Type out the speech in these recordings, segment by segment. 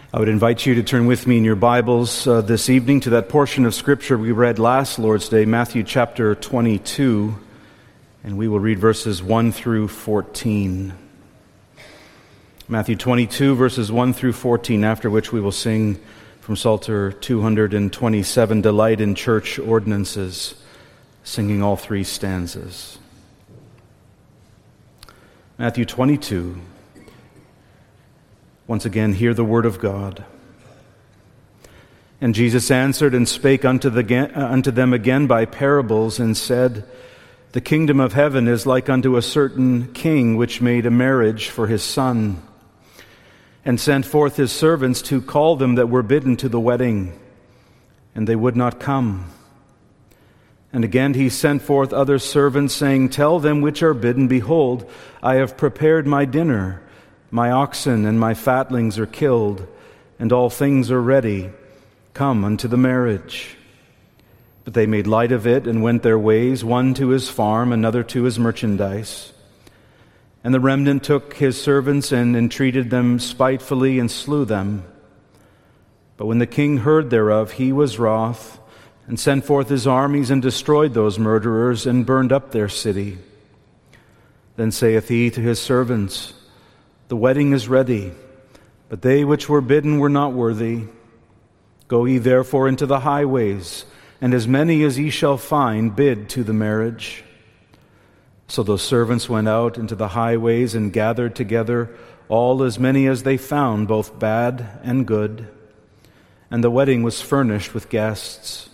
I would invite you to turn with me in your Bibles this evening to that portion of Scripture we read last Lord's Day, Matthew chapter 22, and we will read verses 1 through 14. Matthew 22, verses 1 through 14, after which we will sing from Psalter 227, Delight in Church Ordinances, singing all three stanzas. Matthew 22. Once again, hear the word of God. And Jesus answered and spake unto them again by parables, and said, The kingdom of heaven is like unto a certain king, which made a marriage for his son, and sent forth his servants to call them that were bidden to the wedding, and they would not come. And again he sent forth other servants, saying, Tell them which are bidden, Behold, I have prepared my dinner. My oxen and my fatlings are killed, and all things are ready. Come unto the marriage. But they made light of it, and went their ways, one to his farm, another to his merchandise. And the remnant took his servants, and entreated them spitefully, and slew them. But when the king heard thereof, he was wroth, and sent forth his armies, and destroyed those murderers, and burned up their city. Then saith he to his servants, The wedding is ready, but they which were bidden were not worthy. Go ye therefore into the highways, and as many as ye shall find, bid to the marriage. So those servants went out into the highways, and gathered together all as many as they found, both bad and good. And the wedding was furnished with guests.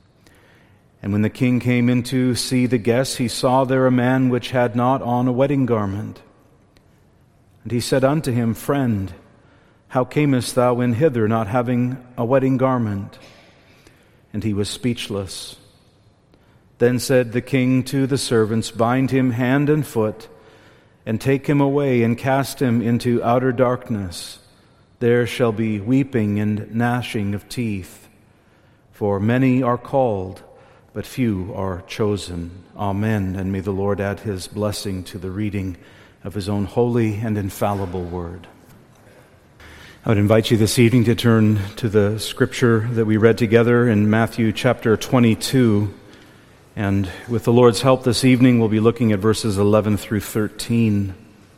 And when the king came in to see the guests, he saw there a man which had not on a wedding garment. And he said unto him, Friend, how camest thou in hither, not having a wedding garment? And he was speechless. Then said the king to the servants, Bind him hand and foot, and take him away, and cast him into outer darkness. There shall be weeping and gnashing of teeth. For many are called, but few are chosen. Amen. And may the Lord add his blessing to the reading of his own holy and infallible word. I would invite you this evening to turn to the scripture that we read together in Matthew chapter 22. And with the Lord's help this evening, we'll be looking at verses 11 through 13.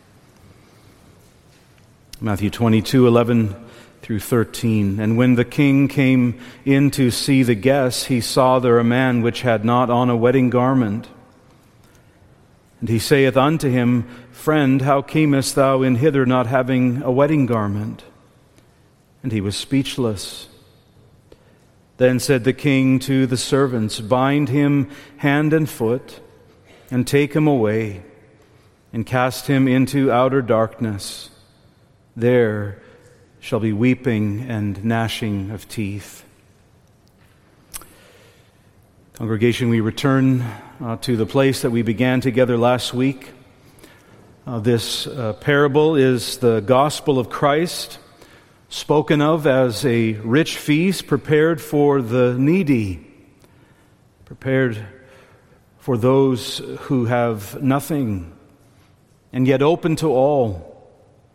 Matthew 22, 11 through 13. And when the king came in to see the guests, he saw there a man which had not on a wedding garment. And he saith unto him, Friend, how camest thou in hither, not having a wedding garment? And he was speechless. Then said the king to the servants, Bind him hand and foot, and take him away, and cast him into outer darkness. There shall be weeping and gnashing of teeth. Congregation, we return to the place that we began together last week. This parable is the gospel of Christ, spoken of as a rich feast prepared for the needy, prepared for those who have nothing, and yet open to all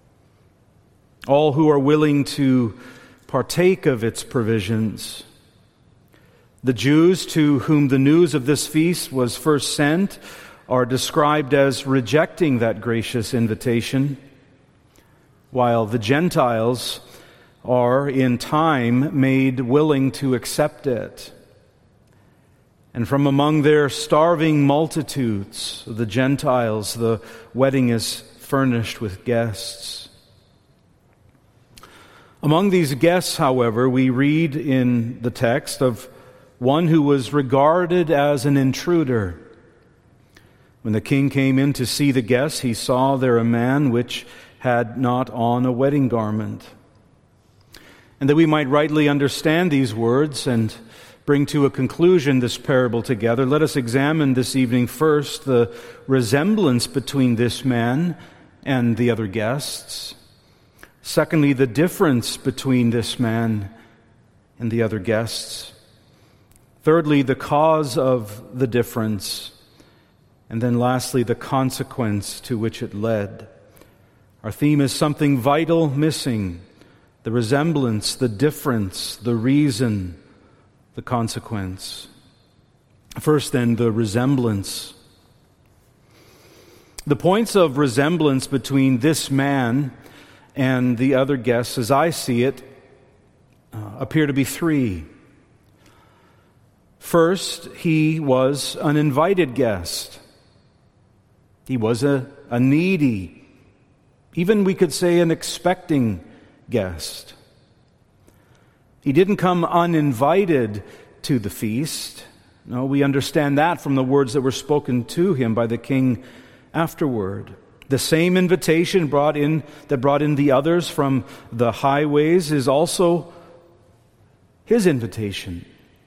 who are willing to partake of its provisions. The Jews to whom the news of this feast was first sent are described as rejecting that gracious invitation, while the Gentiles are in time made willing to accept it. And from among their starving multitudes, the Gentiles, the wedding is furnished with guests. Among these guests, however, we read in the text of one who was regarded as an intruder. When the king came in to see the guests, he saw there a man which had not on a wedding garment. And that we might rightly understand these words and bring to a conclusion this parable together, let us examine this evening first the resemblance between this man and the other guests. Secondly, the difference between this man and the other guests. Thirdly, the cause of the difference. And then lastly, the consequence to which it led. Our theme is something vital missing, the resemblance, the difference, the reason, the consequence. First, then, the resemblance. The points of resemblance between this man and the other guests, as I see it, appear to be three. First, he was an invited guest. He was a needy, even we could say an expecting guest. He didn't come uninvited to the feast. No, we understand that from the words that were spoken to him by the king afterward. The same invitation that brought in the others from the highways is also his invitation.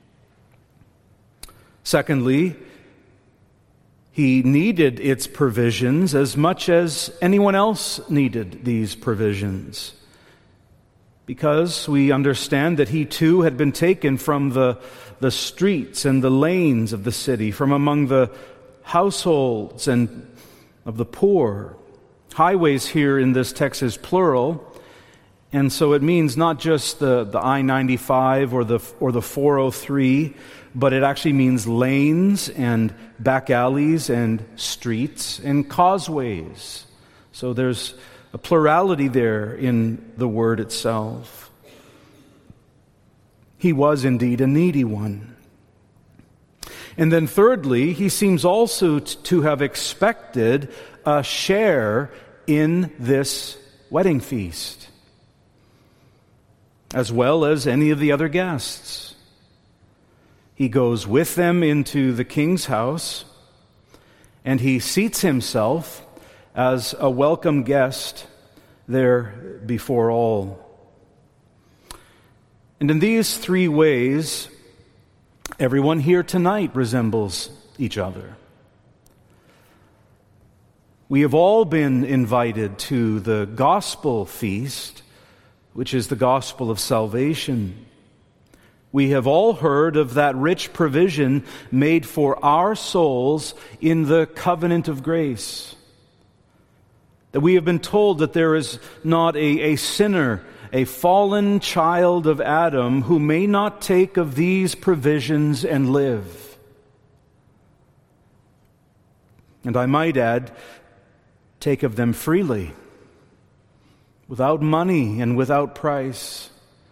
Secondly, he needed its provisions as much as anyone else needed these provisions, because we understand that he too had been taken from the streets and the lanes of the city, from among the households and of the poor. Highways here in this text is plural, and so it means not just the I-95 or the 403, but it actually means lanes and back alleys and streets and causeways. So there's a plurality there in the word itself. He was indeed a needy one. And then thirdly, he seems also to have expected a share in this wedding feast, as well as any of the other guests. He goes with them into the king's house, and he seats himself as a welcome guest there before all. And in these three ways, everyone here tonight resembles each other. We have all been invited to the gospel feast, which is the gospel of salvation. We have all heard of that rich provision made for our souls in the covenant of grace. That we have been told that there is not a sinner, a fallen child of Adam, who may not take of these provisions and live. And I might add, take of them freely, without money and without price.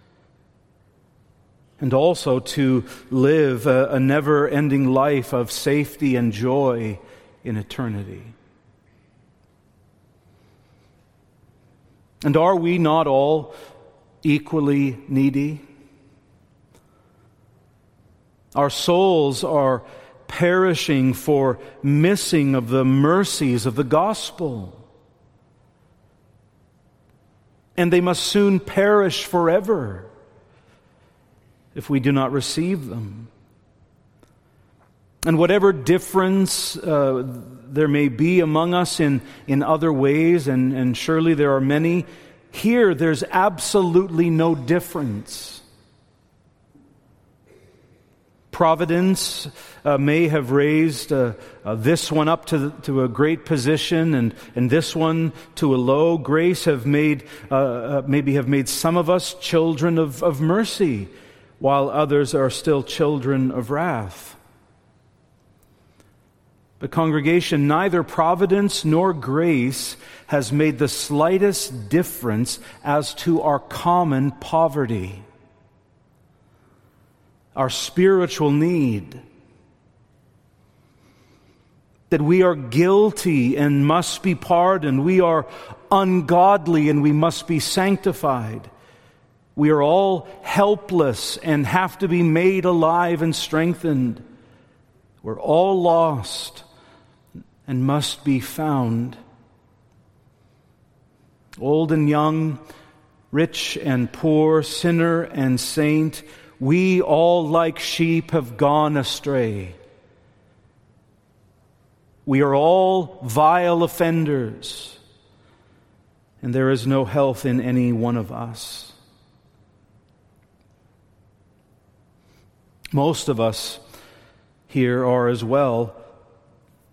And also to live a never-ending life of safety and joy in eternity. And are we not all equally needy? Our souls are perishing for missing of the mercies of the gospel. And they must soon perish forever if we do not receive them. And whatever difference there may be among us in other ways, and surely there are many, here there's absolutely no difference. Providence may have raised this one up to a great position and this one to a low. Grace have made some of us children of mercy, while others are still children of wrath. But congregation, neither providence nor grace has made the slightest difference as to our common poverty, our spiritual need, that we are guilty and must be pardoned. We are ungodly and we must be sanctified. We are all helpless and have to be made alive and strengthened. We're all lost and must be found. Old and young, rich and poor, sinner and saint, we all like sheep have gone astray. We are all vile offenders, and there is no health in any one of us. Most of us here are as well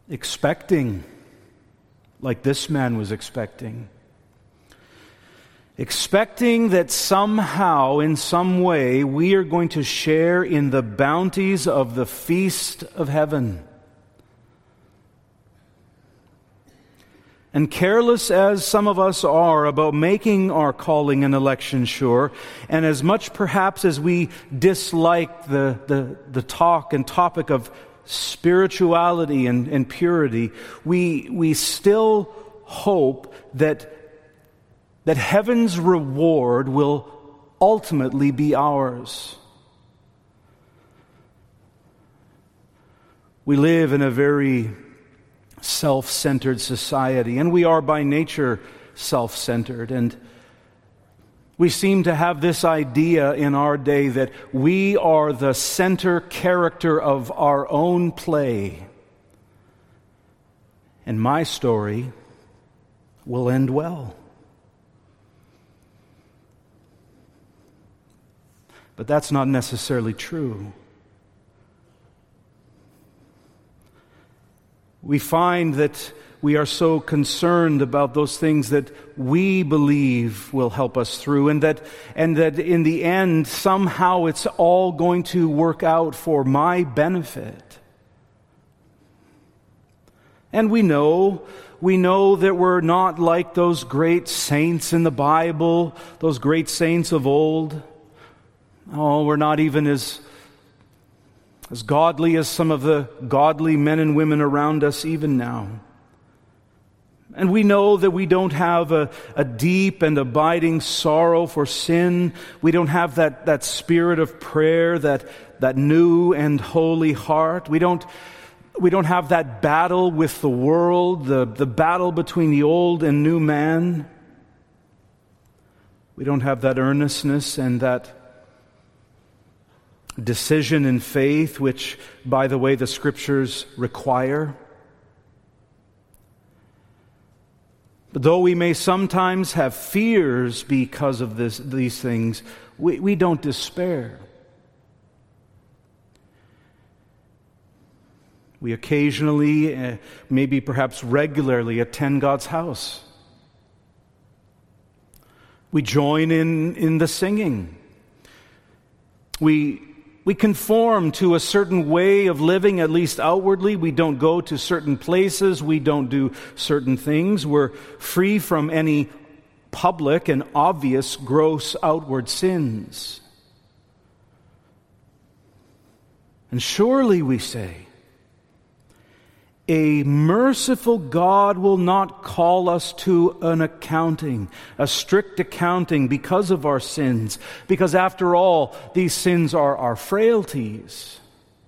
expecting, like this man was expecting. expecting that somehow, in some way, we are going to share in the bounties of the feast of heaven. And careless as some of us are about making our calling and election sure, and as much perhaps as we dislike the talk and topic of spirituality and purity, we still hope that heaven's reward will ultimately be ours. We live in a very self-centered society, and we are by nature self-centered, and we seem to have this idea in our day that we are the center character of our own play, and my story will end well. But that's not necessarily true. We find that we are so concerned about those things that we believe will help us through, and that in the end, somehow it's all going to work out for my benefit. And we know that we're not like those great saints in the Bible, those great saints of old. Oh, we're not even as godly as some of the godly men and women around us even now. And we know that we don't have a deep and abiding sorrow for sin. We don't have that spirit of prayer, that new and holy heart. We don't have that battle with the world, the battle between the old and new man. We don't have that earnestness and that decision in faith, which, by the way, the Scriptures require. But though we may sometimes have fears because of these things, we don't despair. We occasionally, maybe perhaps regularly, attend God's house. We join in the singing. We conform to a certain way of living, at least outwardly. We don't go to certain places. We don't do certain things. We're free from any public and obvious gross outward sins. And surely, we say, a merciful God will not call us to an accounting, a strict accounting because of our sins, because after all, these sins are our frailties.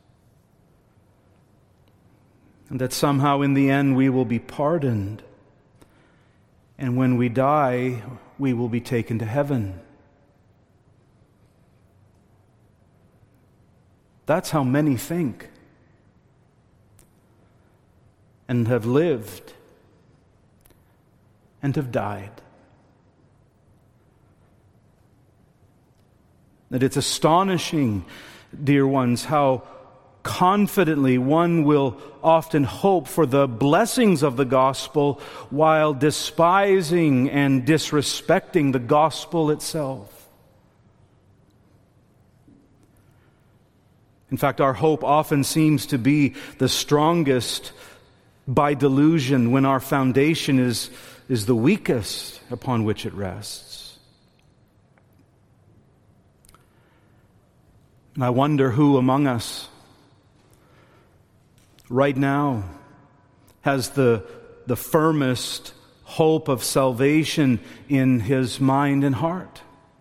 And that somehow in the end we will be pardoned. And when we die, we will be taken to heaven. That's how many think and have lived and have died. That it's astonishing, dear ones, how confidently one will often hope for the blessings of the gospel while despising and disrespecting the gospel itself. In fact, our hope often seems to be the strongest by delusion when our foundation is the weakest upon which it rests. And I wonder who among us right now has the firmest hope of salvation in his mind and heart.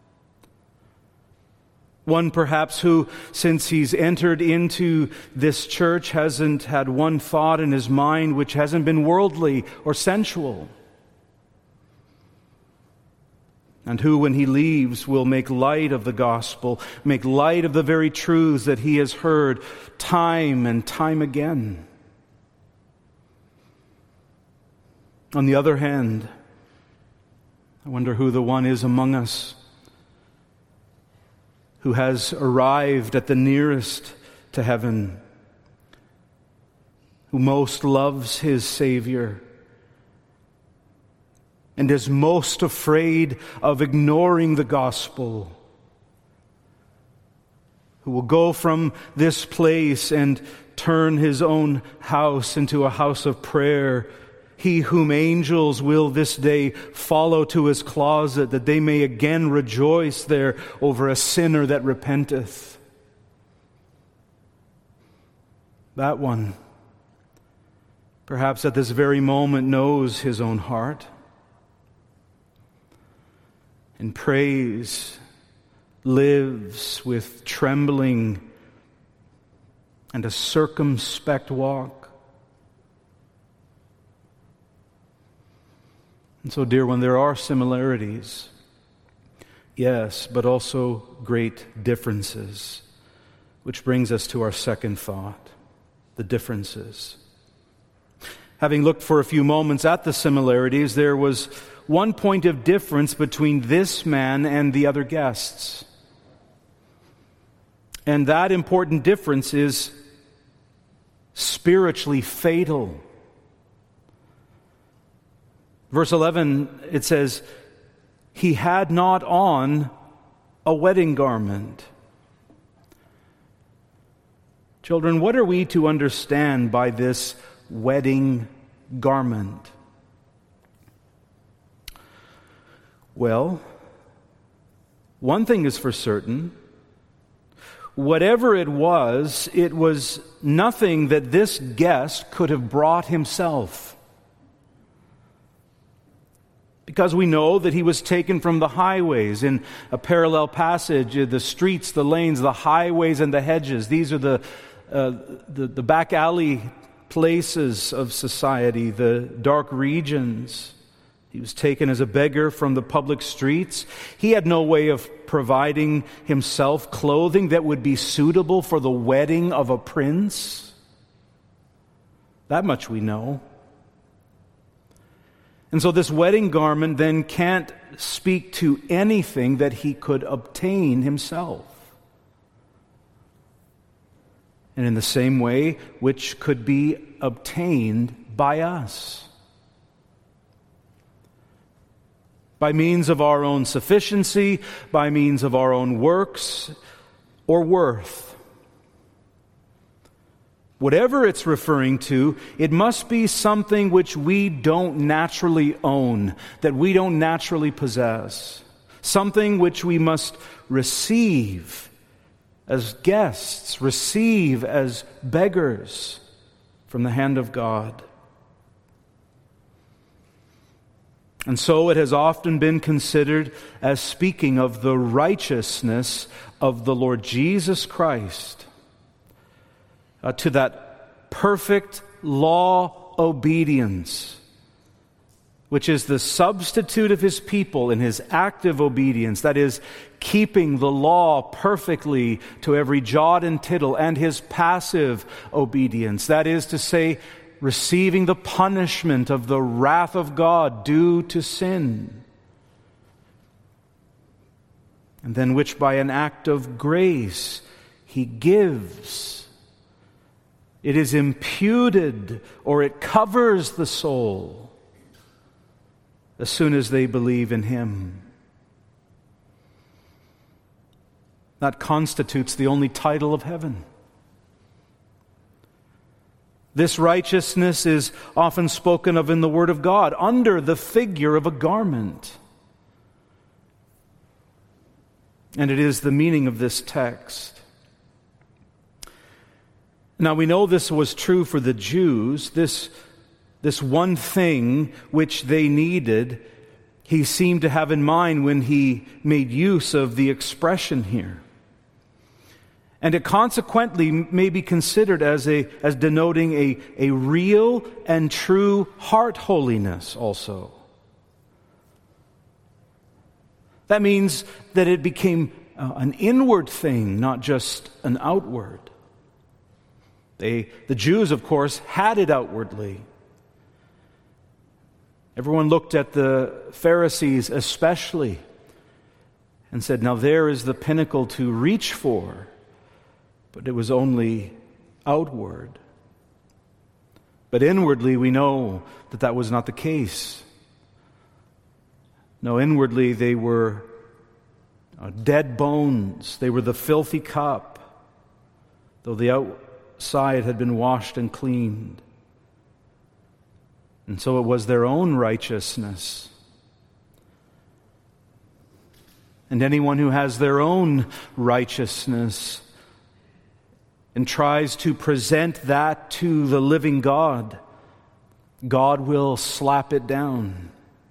One perhaps who, since he's entered into this church, hasn't had one thought in his mind which hasn't been worldly or sensual. And who, when he leaves, will make light of the gospel, make light of the very truths that he has heard time and time again. On the other hand, I wonder who the one is among us who has arrived at the nearest to heaven, who most loves his Savior, and is most afraid of ignoring the gospel, who will go from this place and turn his own house into a house of prayer, he whom angels will this day follow to his closet, that they may again rejoice there over a sinner that repenteth. That one, perhaps at this very moment, knows his own heart and prays, lives with trembling and a circumspect walk. And so, dear one, there are similarities, yes, but also great differences, which brings us to our second thought, the differences. Having looked for a few moments at the similarities, there was one point of difference between this man and the other guests. And that important difference is spiritually fatal. Verse 11, it says, he had not on a wedding garment. Children, what are we to understand by this wedding garment? Well, one thing is for certain. Whatever it was nothing that this guest could have brought himself. Because we know that he was taken from the highways. In a parallel passage, the streets, the lanes, the highways, and the hedges. These are the back alley places of society, the dark regions. He was taken as a beggar from the public streets. He had no way of providing himself clothing that would be suitable for the wedding of a prince. That much we know. And so this wedding garment then can't speak to anything that he could obtain himself. And in the same way, which could be obtained by us. By means of our own sufficiency, by means of our own works or worth. Whatever it's referring to, it must be something which we don't naturally own, that we don't naturally possess. Something which we must receive as guests, receive as beggars from the hand of God. And so it has often been considered as speaking of the righteousness of the Lord Jesus Christ, to that perfect law obedience, which is the substitute of his people in his active obedience, that is, keeping the law perfectly to every jot and tittle, and his passive obedience, that is to say, receiving the punishment of the wrath of God due to sin, and then which by an act of grace he gives. It is imputed, or it covers the soul as soon as they believe in him. That constitutes the only title of heaven. This righteousness is often spoken of in the Word of God under the figure of a garment. And it is the meaning of this text. Now we know this was true for the Jews. This one thing which they needed, he seemed to have in mind when he made use of the expression here. And it consequently may be considered as denoting a real and true heart holiness also. That means that it became an inward thing, not just an outward. The Jews, of course, had it outwardly. Everyone looked at the Pharisees especially and said, now there is the pinnacle to reach for. But it was only outward. But inwardly we know that that was not the case. No, inwardly they were dead bones. They were the filthy cup, though the outside had been washed and cleaned. And so it was their own righteousness. And anyone who has their own righteousness and tries to present that to the living God, God will slap it down.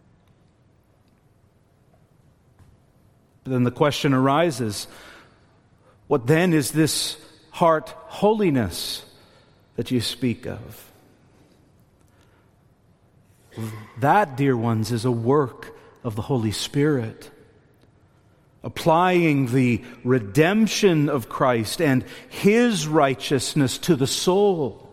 But then the question arises, what then is this heart holiness that you speak of? That, dear ones, is a work of the Holy Spirit, applying the redemption of Christ and His righteousness to the soul,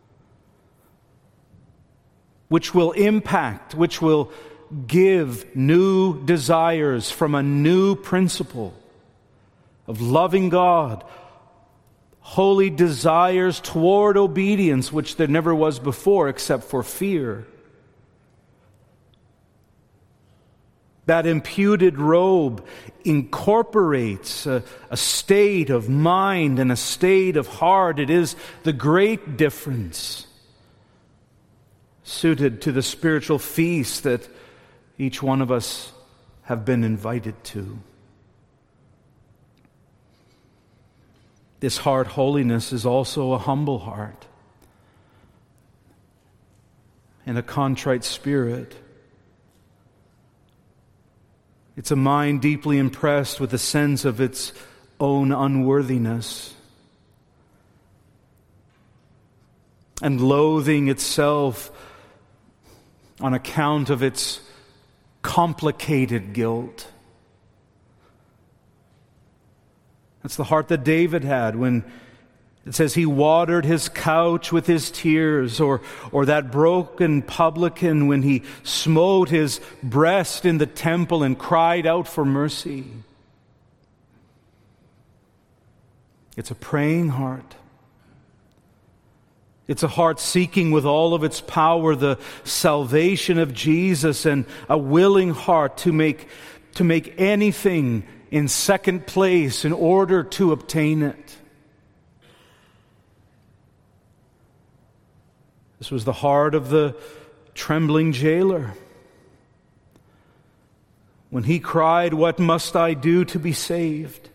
which will impact, which will give new desires from a new principle of loving God, holy desires toward obedience, which there never was before except for fear. That imputed robe incorporates a state of mind and a state of heart. It is the great difference suited to the spiritual feast that each one of us have been invited to. This heart holiness is also a humble heart and a contrite spirit. It's a mind deeply impressed with a sense of its own unworthiness and loathing itself on account of its complicated guilt. That's the heart that David had when it says he watered his couch with his tears, or that broken publican when he smote his breast in the temple and cried out for mercy. It's a praying heart. It's a heart seeking with all of its power the salvation of Jesus, and a willing heart to make anything in second place in order to obtain it. This was the heart of the trembling jailer when he cried, "What must I do to be saved?"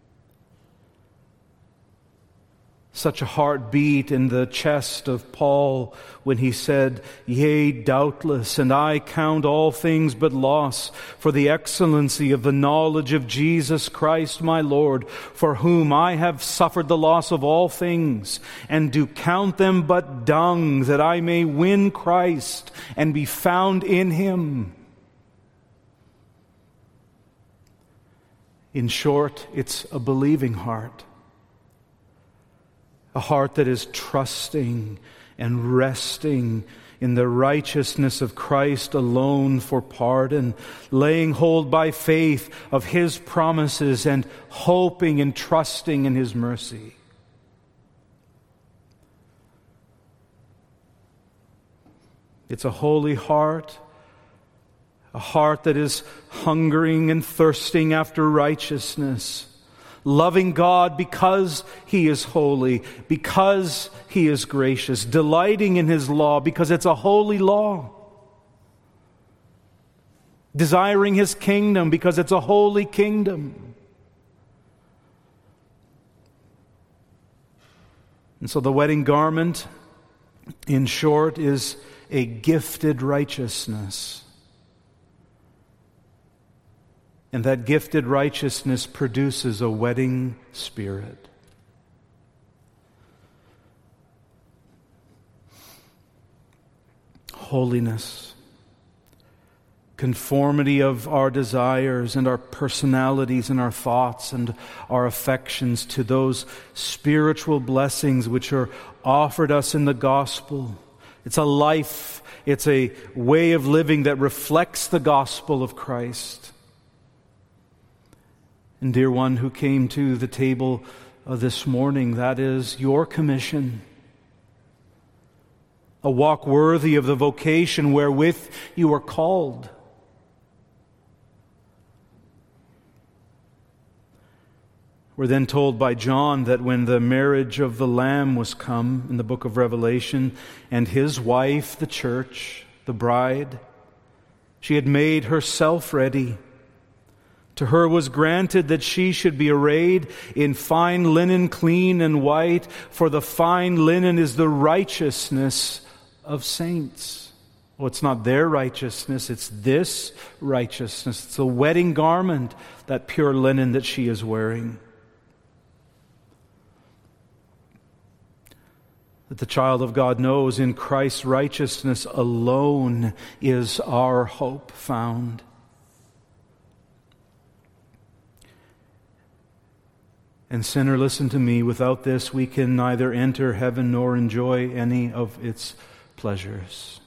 Such a heart beat in the chest of Paul when he said, "Yea, doubtless, and I count all things but loss for the excellency of the knowledge of Jesus Christ my Lord, for whom I have suffered the loss of all things, and do count them but dung, that I may win Christ and be found in Him." In short, it's a believing heart. A heart that is trusting and resting in the righteousness of Christ alone for pardon, laying hold by faith of His promises and hoping and trusting in His mercy. It's a holy heart, a heart that is hungering and thirsting after righteousness, loving God because He is holy, because He is gracious, delighting in His law because it's a holy law, desiring His kingdom because it's a holy kingdom. And so the wedding garment, in short, is a gifted righteousness. And that gifted righteousness produces a wedding spirit. Holiness, conformity of our desires and our personalities and our thoughts and our affections to those spiritual blessings which are offered us in the gospel. It's a life, it's a way of living that reflects the gospel of Christ. And dear one who came to the table this morning, that is your commission. A walk worthy of the vocation wherewith you are called. We're then told by John that when the marriage of the Lamb was come in the book of Revelation, and his wife, the church, the bride, she had made herself ready. To her was granted that she should be arrayed in fine linen, clean and white, for the fine linen is the righteousness of saints. Oh, it's not their righteousness, it's this righteousness. It's the wedding garment, that pure linen that she is wearing. That the child of God knows in Christ's righteousness alone is our hope found. And sinner, listen to me, without this we can neither enter heaven nor enjoy any of its pleasures.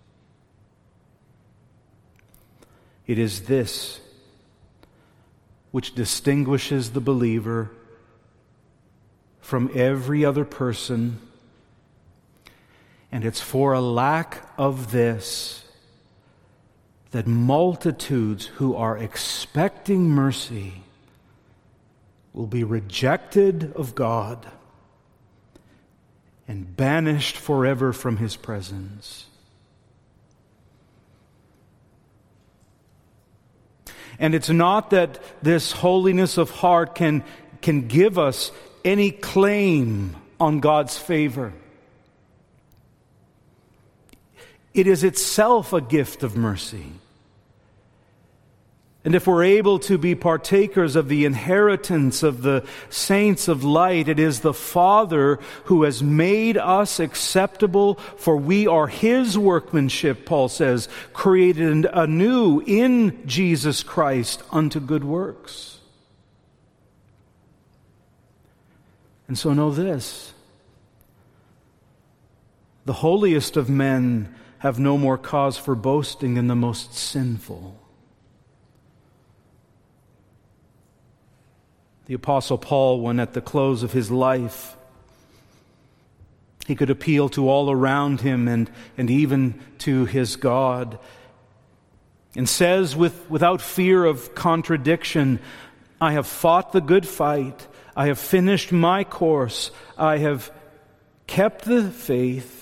It is this which distinguishes the believer from every other person. And it's for a lack of this that multitudes who are expecting mercy will be rejected of God and banished forever from His presence. And it's not that this holiness of heart can give us any claim on God's favor. It is itself a gift of mercy. And if we're able to be partakers of the inheritance of the saints of light, it is the Father who has made us acceptable, for we are His workmanship, Paul says, created anew in Jesus Christ unto good works. And so know this: the holiest of men have no more cause for boasting than the most sinful. The Apostle Paul, when at the close of his life, he could appeal to all around him and even to his God, and says without fear of contradiction, I have fought the good fight, I have finished my course, I have kept the faith.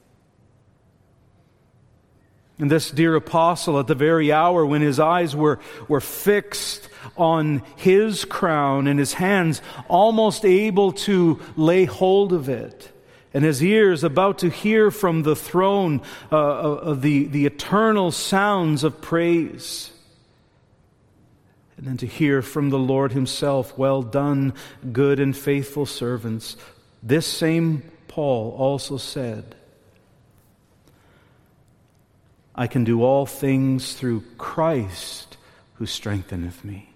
And this dear apostle, at the very hour when his eyes were fixed on his crown and his hands almost able to lay hold of it, and his ears about to hear from the throne of the eternal sounds of praise, and then to hear from the Lord Himself, well done, good and faithful servants. This same Paul also said, I can do all things through Christ who strengtheneth me.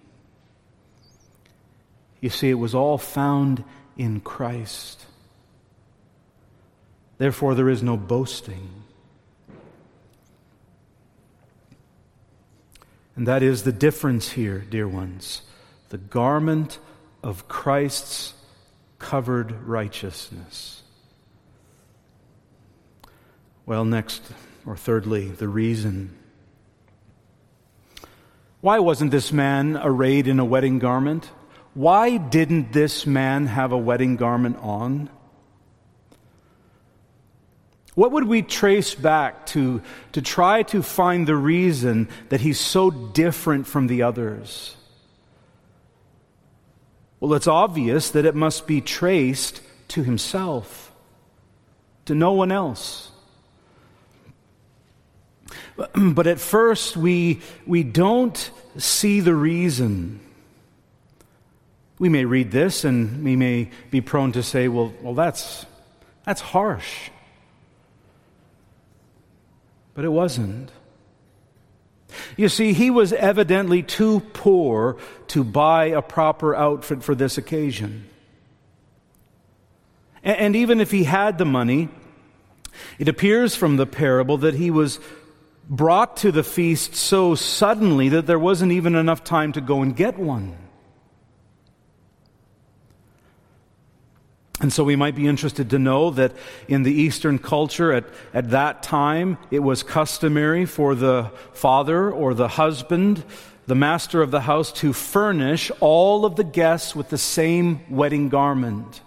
You see, it was all found in Christ. Therefore, there is no boasting. And that is the difference here, dear ones. The garment of Christ's covered righteousness. Well, next, or thirdly, the reason. Why wasn't this man arrayed in a wedding garment? Why didn't this man have a wedding garment on? What would we trace back to try to find the reason that he's so different from the others? Well, it's obvious that it must be traced to himself, to no one else. But at first, we don't see the reason. We may read this and we may be prone to say, well, that's harsh. But it wasn't. You see, he was evidently too poor to buy a proper outfit for this occasion. And even if he had the money, it appears from the parable that he was brought to the feast so suddenly that there wasn't even enough time to go and get one. And so we might be interested to know that in the Eastern culture at that time, it was customary for the father or the husband, the master of the house to furnish all of the guests with the same wedding garment.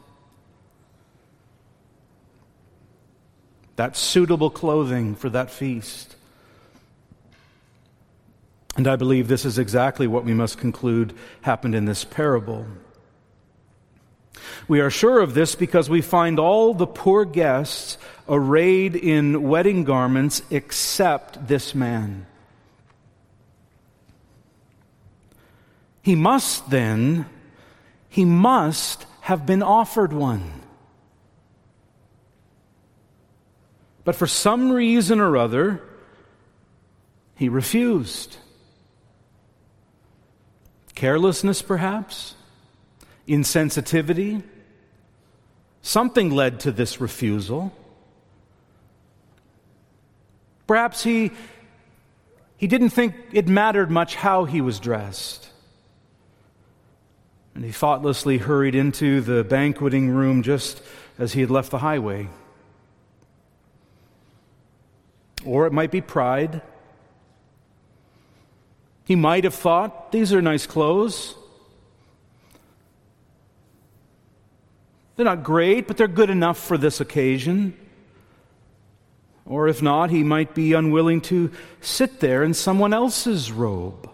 That suitable clothing for that feast. And I believe this is exactly what we must conclude happened in this parable. We are sure of this because we find all the poor guests arrayed in wedding garments except this man. He must have been offered one. But for some reason or other, he refused. Carelessness, perhaps? Insensitivity? Something led to this refusal. Perhaps he didn't think it mattered much how he was dressed. And he thoughtlessly hurried into the banqueting room just as he had left the highway. Or it might be pride. He might have thought, these are nice clothes. They're not great, but they're good enough for this occasion. Or if not, he might be unwilling to sit there in someone else's robe.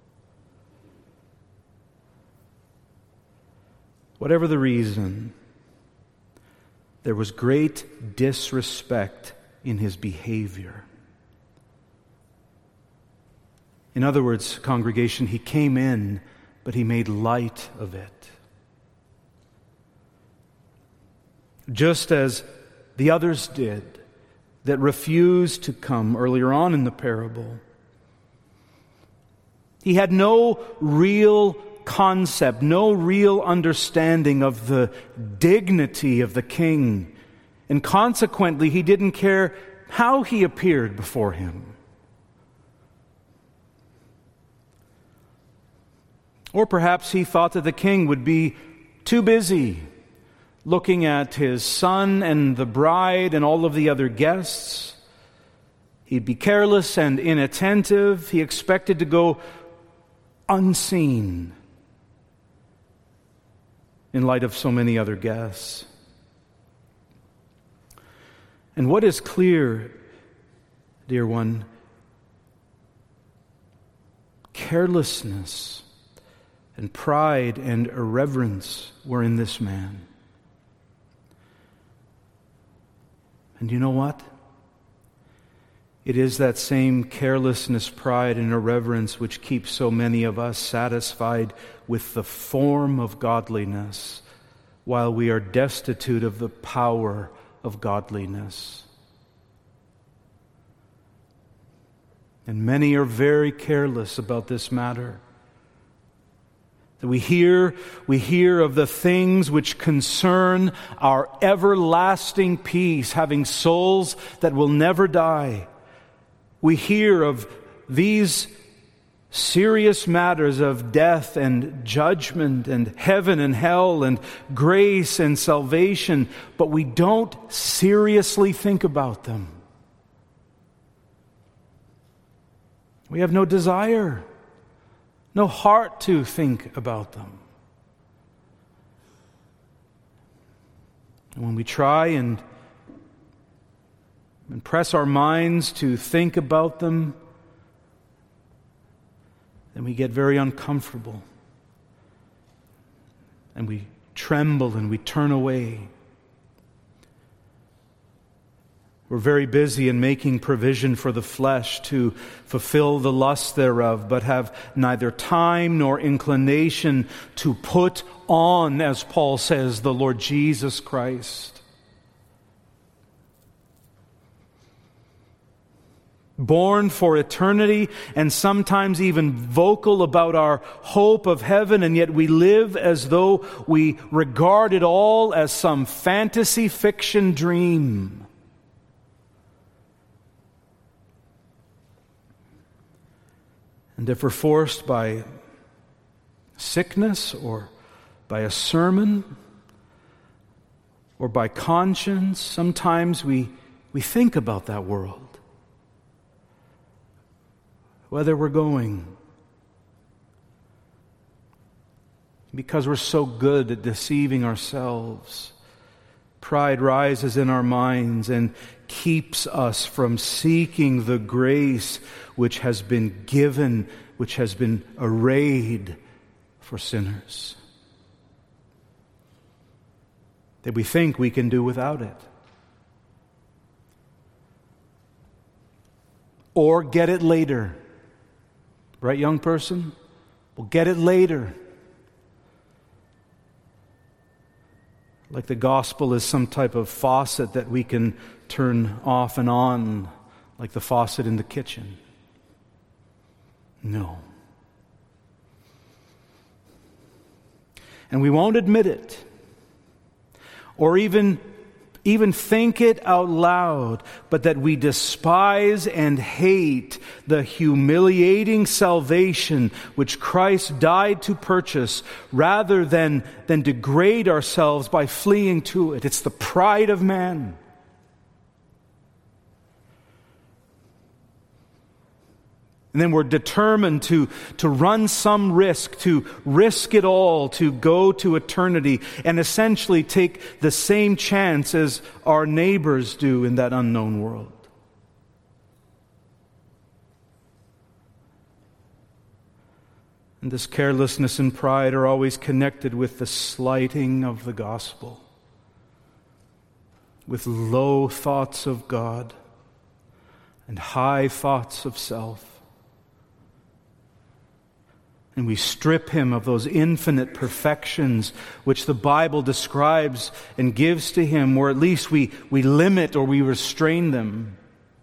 Whatever the reason, there was great disrespect in his behavior. In other words, congregation, he came in, but he made light of it. Just as the others did that refused to come earlier on in the parable. He had no real concept, no real understanding of the dignity of the king, and consequently he didn't care how he appeared before him. Or perhaps he thought that the king would be too busy looking at his son and the bride and all of the other guests. He'd be careless and inattentive. He expected to go unseen in light of so many other guests. And what is clear, dear one, carelessness and pride and irreverence were in this man. And you know what? It is that same carelessness, pride, and irreverence which keeps so many of us satisfied with the form of godliness while we are destitute of the power of godliness. And many are very careless about this matter. That we hear of the things which concern our everlasting peace, having souls that will never die. We hear of these serious matters of death and judgment and heaven and hell and grace and salvation, but we don't seriously think about them. We have no desire, no heart to think about them. And when we try and press our minds to think about them, then we get very uncomfortable. And we tremble and we turn away. We're very busy in making provision for the flesh to fulfill the lust thereof, but have neither time nor inclination to put on, as Paul says, the Lord Jesus Christ. Born for eternity and sometimes even vocal about our hope of heaven, and yet we live as though we regard it all as some fantasy fiction dream. And if we're forced by sickness or by a sermon or by conscience, sometimes we think about that world. Whether we're going because we're so good at deceiving ourselves, pride rises in our minds and keeps us from seeking the grace which has been given, which has been arrayed for sinners. That we think we can do without it. Or get it later. Right, young person? We'll get it later. Like the gospel is some type of faucet that we can turn off and on, like the faucet in the kitchen. No. And we won't admit it, or even think it out loud, but that we despise and hate the humiliating salvation which Christ died to purchase, rather than degrade ourselves by fleeing to it. It's the pride of man. And then we're determined to run some risk, to risk it all, to go to eternity, and essentially take the same chance as our neighbors do in that unknown world. And this carelessness and pride are always connected with the slighting of the gospel, with low thoughts of God and high thoughts of self. And we strip Him of those infinite perfections which the Bible describes and gives to Him, or at least we limit or we restrain them.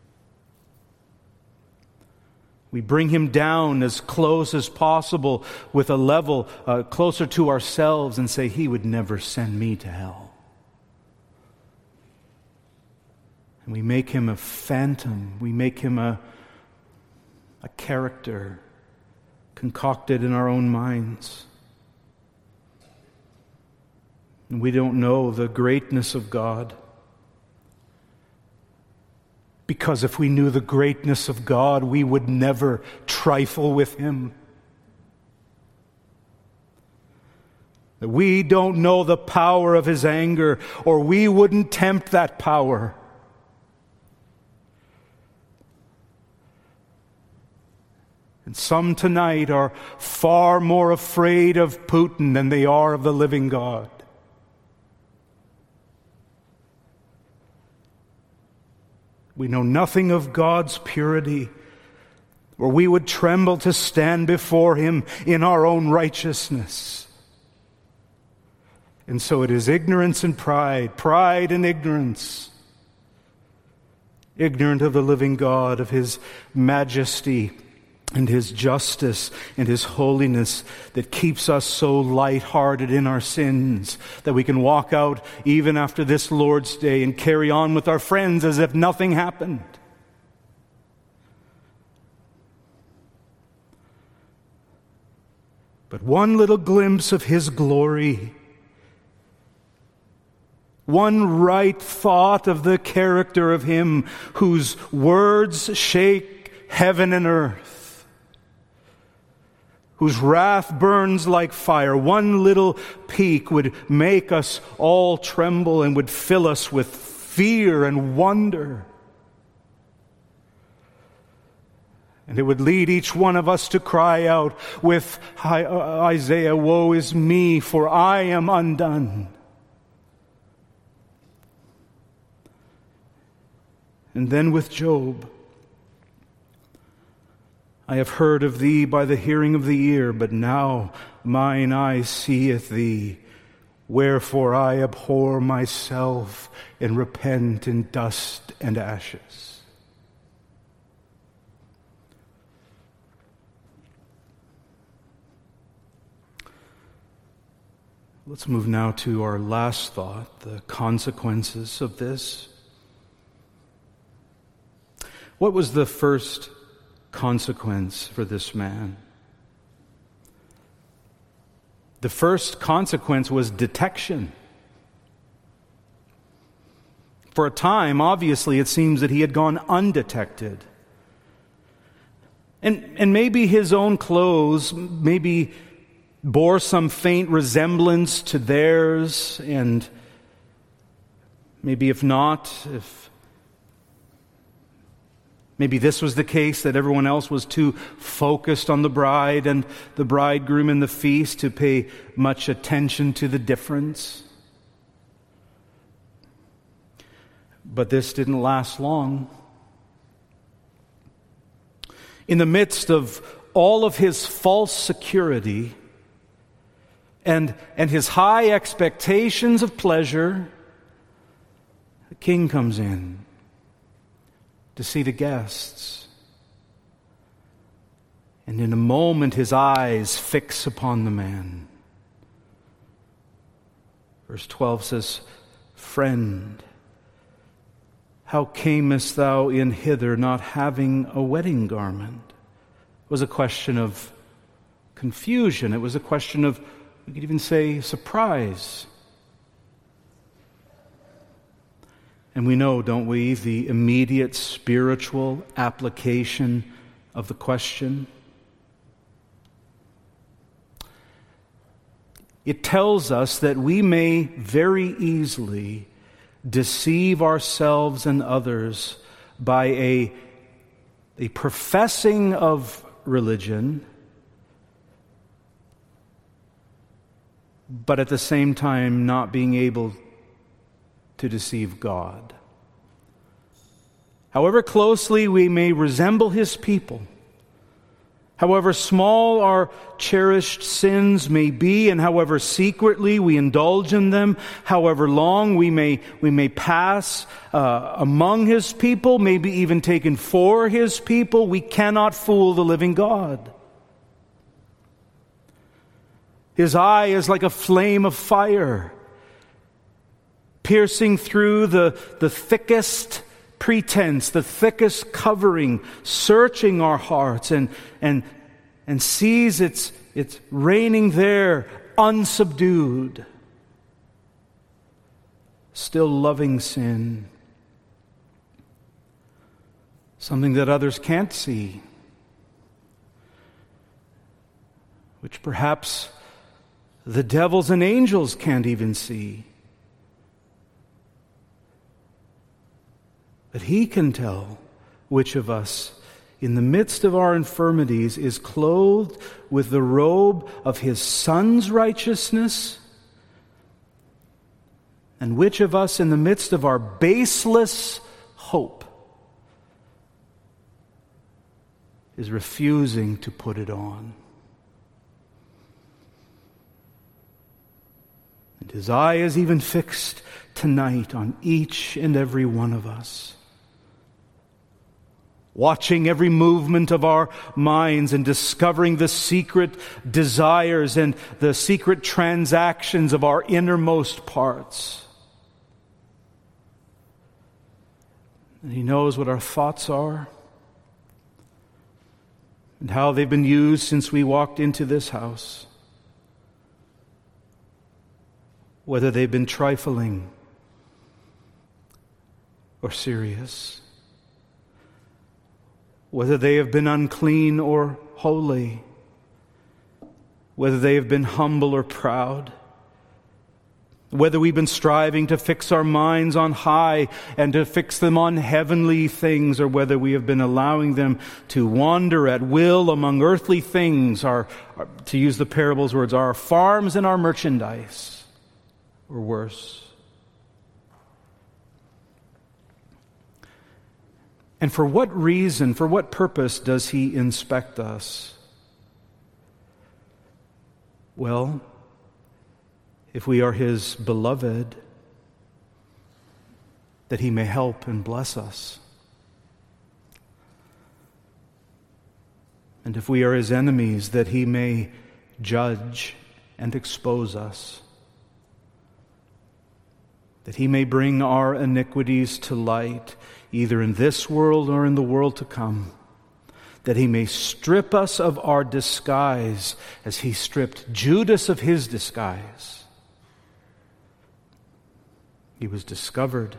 We bring Him down as close as possible with a level closer to ourselves and say, He would never send me to hell. And we make Him a phantom. We make Him a character concocted in our own minds. And we don't know the greatness of God. Because if we knew the greatness of God, we would never trifle with Him. That we don't know the power of His anger, or we wouldn't tempt that power. And some tonight are far more afraid of Putin than they are of the living God. We know nothing of God's purity, or we would tremble to stand before Him in our own righteousness. And so it is ignorance and pride and ignorance. Ignorant of the living God, of His majesty, and His justice and His holiness that keeps us so lighthearted in our sins that we can walk out even after this Lord's Day and carry on with our friends as if nothing happened. But one little glimpse of His glory, one right thought of the character of Him whose words shake heaven and earth, whose wrath burns like fire, one little peak would make us all tremble and would fill us with fear and wonder. And it would lead each one of us to cry out with Isaiah, "Woe is me, for I am undone." And then with Job, "I have heard of thee by the hearing of the ear, but now mine eye seeth thee. Wherefore I abhor myself and repent in dust and ashes." Let's move now to our last thought, the consequences of this. What was the first consequence for this man? The first consequence was detection. For a time, obviously, it seems that he had gone undetected. And maybe his own clothes, maybe bore some faint resemblance to theirs, and maybe if maybe this was the case, that everyone else was too focused on the bride and the bridegroom in the feast to pay much attention to the difference. But this didn't last long. In the midst of all of his false security and his high expectations of pleasure, the king comes in to see the guests. And in a moment his eyes fix upon the man. Verse 12 says, "Friend, how camest thou in hither not having a wedding garment?" It was a question of confusion. It was a question of, we could even say, surprise. And we know, don't we, the immediate spiritual application of the question. It tells us that we may very easily deceive ourselves and others by a professing of religion, but at the same time not being able to deceive God. However closely we may resemble His people, however small our cherished sins may be, and however secretly we indulge in them, however long we may pass among His people, maybe even taken for His people, we cannot fool the living God. His eye is like a flame of fire, piercing through the thickest pretense, the thickest covering, searching our hearts, and sees it's reigning there unsubdued, still loving sin, something that others can't see, which perhaps the devils and angels can't even see. But He can tell which of us, in the midst of our infirmities, is clothed with the robe of His Son's righteousness, and which of us, in the midst of our baseless hope, is refusing to put it on. And His eye is even fixed tonight on each and every one of us, watching every movement of our minds and discovering the secret desires and the secret transactions of our innermost parts. And He knows what our thoughts are and how they've been used since we walked into this house. Whether they've been trifling or serious, whether they have been unclean or holy, whether they have been humble or proud, whether we've been striving to fix our minds on high and to fix them on heavenly things, or whether we have been allowing them to wander at will among earthly things, to use the parable's words, our farms and our merchandise, or worse. And for what reason, for what purpose does He inspect us? Well, if we are His beloved, that He may help and bless us. And if we are His enemies, that He may judge and expose us. That He may bring our iniquities to light, either in this world or in the world to come. That He may strip us of our disguise as He stripped Judas of his disguise. He was discovered.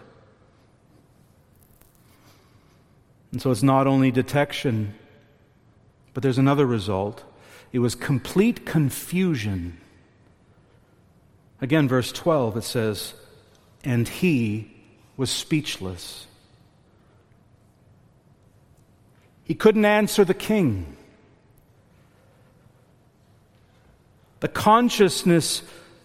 And so it's not only detection, but there's another result. It was complete confusion. Again, verse 12, it says, and he was speechless. He couldn't answer the king. The consciousness,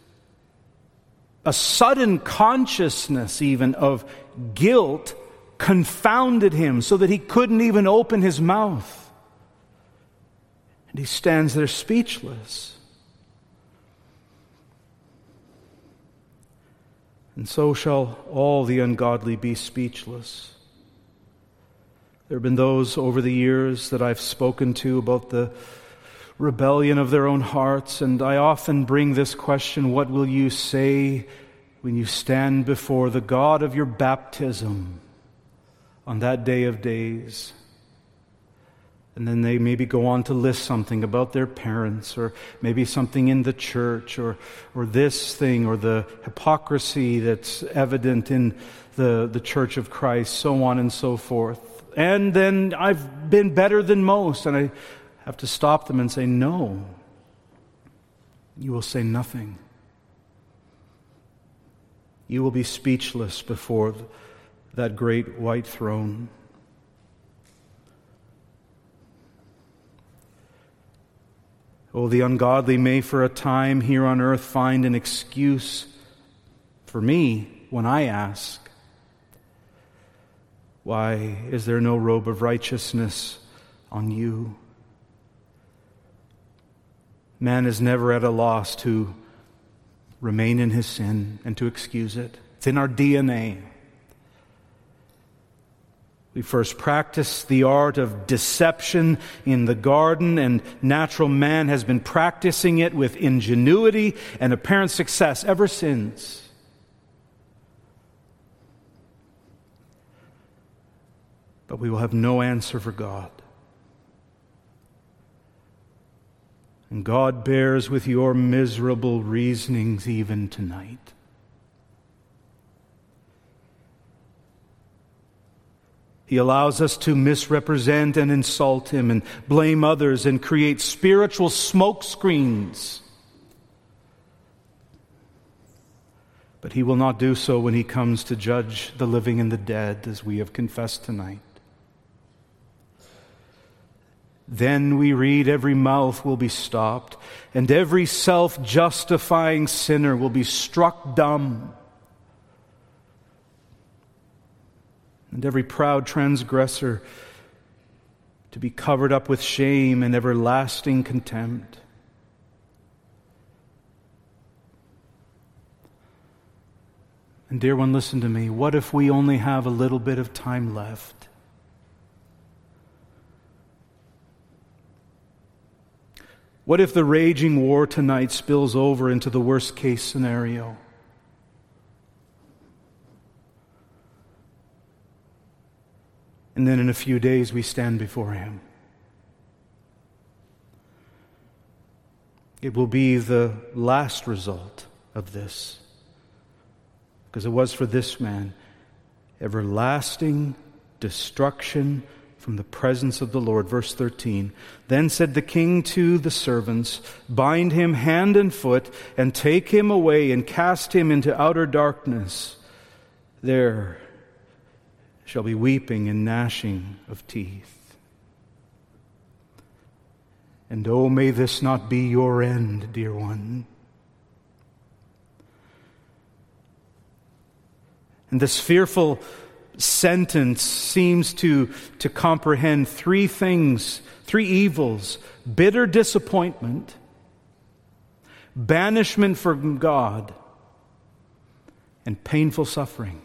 a sudden consciousness even of guilt, confounded him so that he couldn't even open his mouth. And he stands there speechless. And so shall all the ungodly be speechless. There have been those over the years that I've spoken to about the rebellion of their own hearts, and I often bring this question, what will you say when you stand before the God of your baptism on that day of days? And then they maybe go on to list something about their parents, or maybe something in the church, or this thing, or the hypocrisy that's evident in the Church of Christ, so on and so forth. And then I've been better than most, and I have to stop them and say, no, you will say nothing. You will be speechless before that great white throne. Oh, the ungodly may for a time here on earth find an excuse for me when I ask, why is there no robe of righteousness on you? Man is never at a loss to remain in his sin and to excuse it. It's in our DNA. We first practiced the art of deception in the garden, and natural man has been practicing it with ingenuity and apparent success ever since. But we will have no answer for God. And God bears with your miserable reasonings even tonight. He allows us to misrepresent and insult Him and blame others and create spiritual smoke screens. But He will not do so when He comes to judge the living and the dead, as we have confessed tonight. Then we read, every mouth will be stopped, and every self-justifying sinner will be struck dumb, and every proud transgressor to be covered up with shame and everlasting contempt. And dear one, listen to me. What if we only have a little bit of time left? What if the raging war tonight spills over into the worst case scenario? And then in a few days we stand before Him. It will be the last result of this, because it was for this man everlasting destruction from the presence of the Lord. Verse 13, then said the king to the servants, bind him hand and foot, and take him away, and cast him into outer darkness. There shall be weeping and gnashing of teeth. And oh, may this not be your end, dear one. And this fearful sentence seems to comprehend three things, three evils: bitter disappointment, banishment from God, and painful suffering.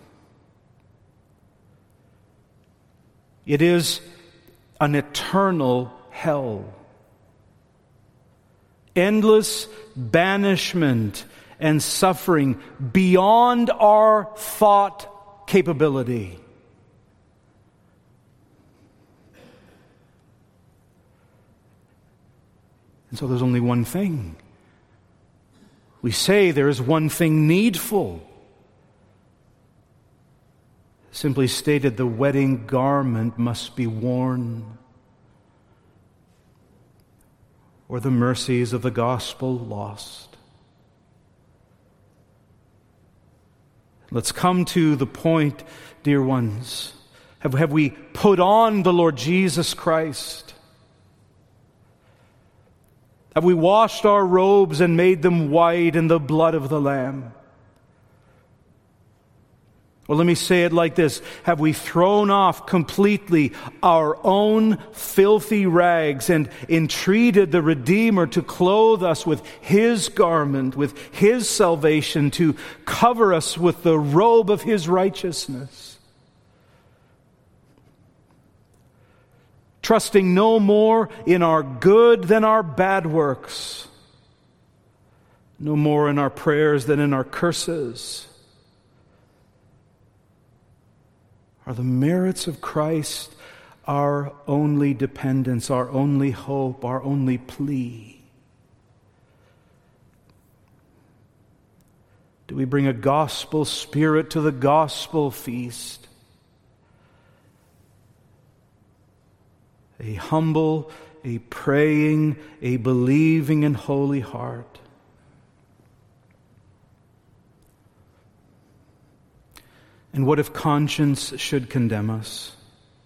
It is an eternal hell. Endless banishment and suffering beyond our thought capability. And so there's only one thing. We say there is one thing needful. Simply stated, the wedding garment must be worn. or the mercies of the gospel lost. Let's come to the point, dear ones. Have we put on the Lord Jesus Christ? Have we washed our robes and made them white in the blood of the Lamb? Well, let me say it like this. Have we thrown off completely our own filthy rags and entreated the Redeemer to clothe us with His garment, with His salvation, to cover us with the robe of His righteousness? Trusting no more in our good than our bad works, no more in our prayers than in our curses. Are the merits of Christ our only dependence, our only hope, our only plea? Do we bring a gospel spirit to the gospel feast? A humble, a praying, a believing and holy heart. And what if conscience should condemn us?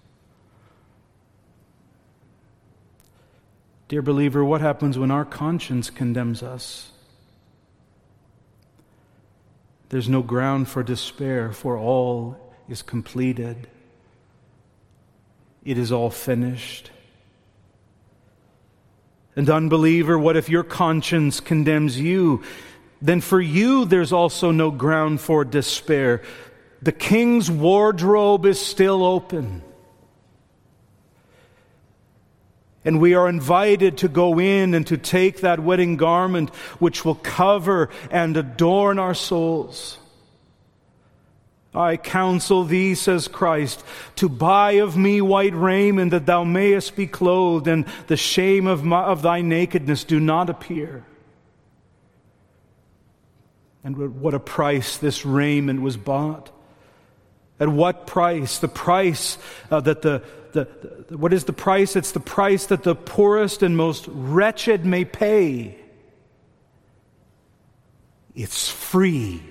Dear believer, what happens when our conscience condemns us? There's no ground for despair, for all is completed. It is all finished. And unbeliever, what if your conscience condemns you? Then for you there's also no ground for despair. The king's wardrobe is still open. And we are invited to go in and to take that wedding garment which will cover and adorn our souls. I counsel thee, says Christ, to buy of me white raiment that thou mayest be clothed, and the shame of thy nakedness do not appear. And what a price this raiment was bought. At what price? The price what is the price? It's the price that the poorest and most wretched may pay. It's free.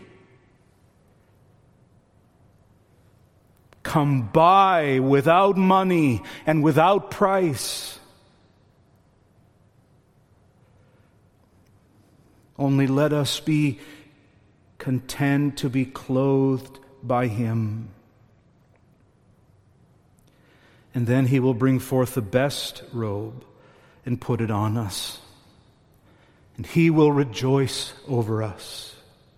Come buy without money and without price. Only let us be content to be clothed by Him. And then He will bring forth the best robe and put it on us. And He will rejoice over us.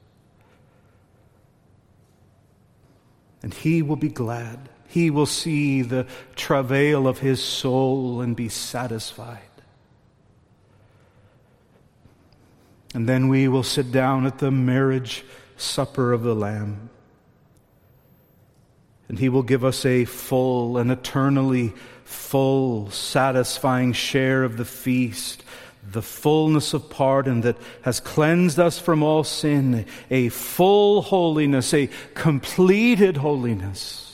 And He will be glad. He will see the travail of His soul and be satisfied. And then we will sit down at the marriage supper of the Lamb. And He will give us a full and eternally full, satisfying share of the feast, the fullness of pardon that has cleansed us from all sin, a full holiness, a completed holiness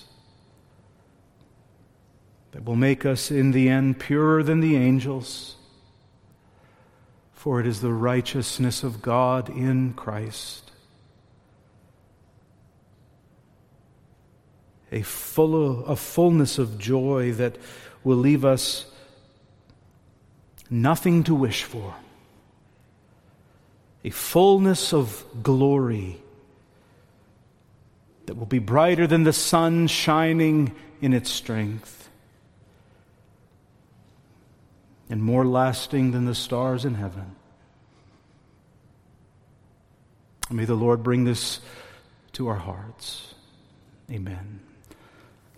that will make us in the end purer than the angels, for it is the righteousness of God in Christ. A fullness of joy that will leave us nothing to wish for. A fullness of glory that will be brighter than the sun shining in its strength, and more lasting than the stars in heaven. May the Lord bring this to our hearts. Amen.